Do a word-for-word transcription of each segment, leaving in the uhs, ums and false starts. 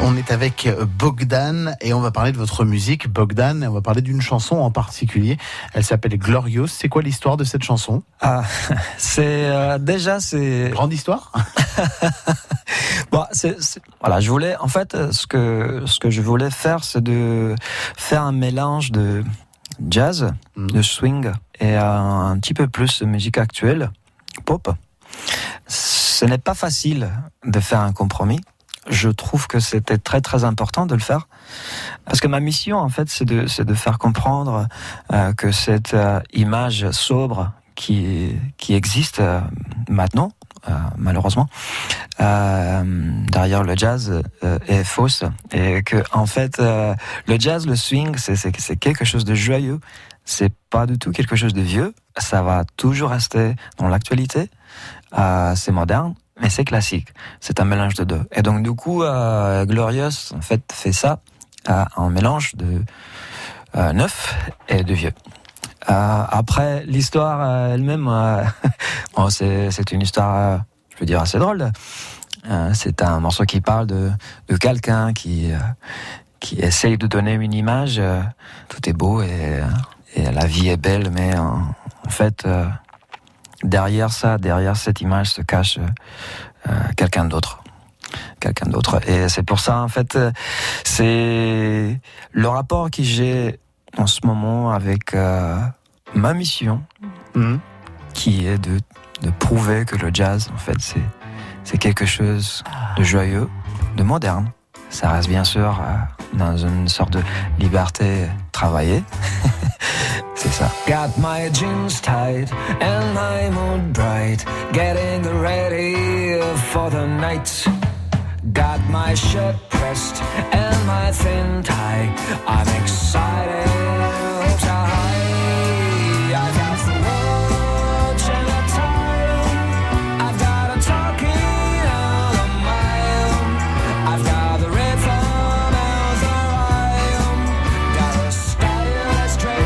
On est avec Bogdan et on va parler de votre musique, Bogdan, et on va parler d'une chanson en particulier. Elle s'appelle Glorious. C'est quoi l'histoire de cette chanson ? Ah, c'est euh, déjà c'est grande histoire. Bon, c'est, c'est, voilà, je voulais en fait ce que ce que je voulais faire, c'est de faire un mélange de jazz, mmh. de swing et un, un petit peu plus de musique actuelle, pop. Ce n'est pas facile de faire un compromis. Je trouve que c'était très très important de le faire parce que ma mission en fait c'est de c'est de faire comprendre euh, que cette euh, image sobre qui qui existe euh, maintenant euh, malheureusement euh, derrière le jazz euh, est fausse et que en fait euh, le jazz, le swing c'est c'est c'est quelque chose de joyeux, c'est pas du tout quelque chose de vieux, ça va toujours rester dans l'actualité, euh, c'est moderne. Mais c'est classique, c'est un mélange de deux. Et donc du coup, euh, Glorious en fait fait ça, euh, un mélange de euh, neuf et de vieux. Euh, après l'histoire euh, elle-même, euh, bon, c'est c'est une histoire, euh, je peux dire assez drôle. Euh, c'est un morceau qui parle de de quelqu'un qui euh, qui essaye de donner une image. Euh, tout est beau et et la vie est belle, mais euh, en fait. Euh, Derrière ça, derrière cette image se cache euh, quelqu'un d'autre, quelqu'un d'autre. Et c'est pour ça, en fait, euh, c'est le rapport que j'ai en ce moment avec euh, ma mission, mmh. qui est de, de prouver que le jazz, en fait, c'est c'est quelque chose de joyeux, de moderne. Ça reste bien sûr euh, dans une sorte de liberté travaillée. C'est ça. Got my jeans tight and my mood bright, getting ready for the night. Got my shirt pressed and my thin tie. I'm excited to high. I got the watch and the time. I've got a talking on a mile. I've got the rhythm and the rhyme. Got a style that's straight.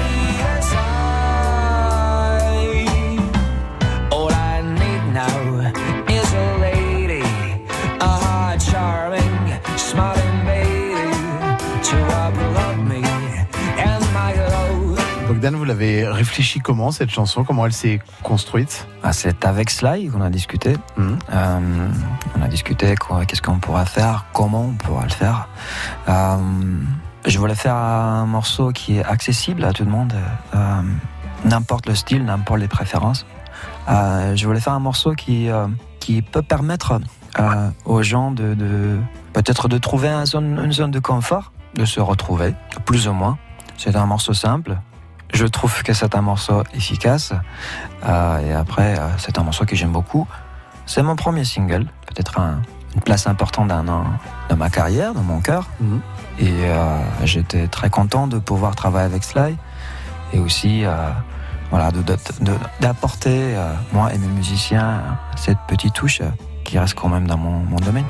Bogdan, vous l'avez réfléchi comment cette chanson, comment elle s'est construite ? Ah, c'est avec Sly qu'on a discuté. Mmh. Euh, on a discuté quoi, qu'est-ce qu'on pourrait faire, comment on pourra le faire. Euh, je voulais faire un morceau qui est accessible à tout le monde, euh, n'importe le style, n'importe les préférences. Euh, je voulais faire un morceau qui euh, qui peut permettre euh, aux gens de, de peut-être de trouver une zone, une zone de confort, de se retrouver, plus ou moins. C'est un morceau simple. Je trouve que c'est un morceau efficace. Euh, et après, euh, c'est un morceau que j'aime beaucoup. C'est mon premier single, peut-être un, une place importante dans, dans ma carrière, dans mon cœur. Mm-hmm. Et euh, j'étais très content de pouvoir travailler avec Sly. Et aussi, euh, voilà, de, de, de, d'apporter, euh, moi et mes musiciens, cette petite touche euh, qui reste quand même dans mon, mon domaine.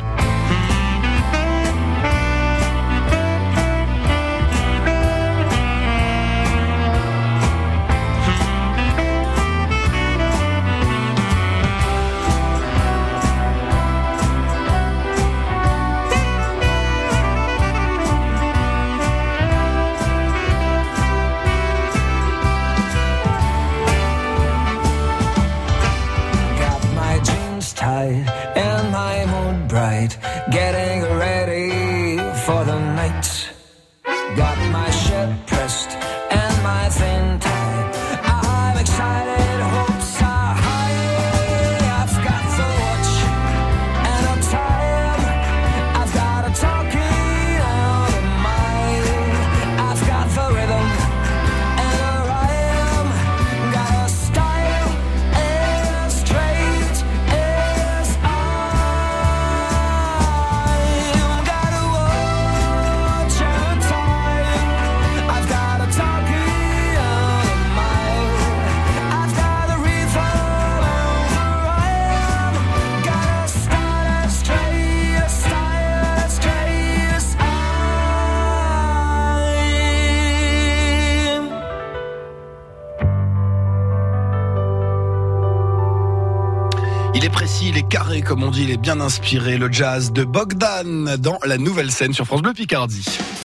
And my mood bright, getting ready for the night. Got my shirt pressed and my thin tie. I'm excited, hopes are high. I've got the watch and the time. I've got a talking out of mine. I've got the rhythm and a rhyme. Got a style and a straight. carré, comme on dit, il est bien inspiré. Le jazz de Bogdan dans la nouvelle scène sur France Bleu Picardie.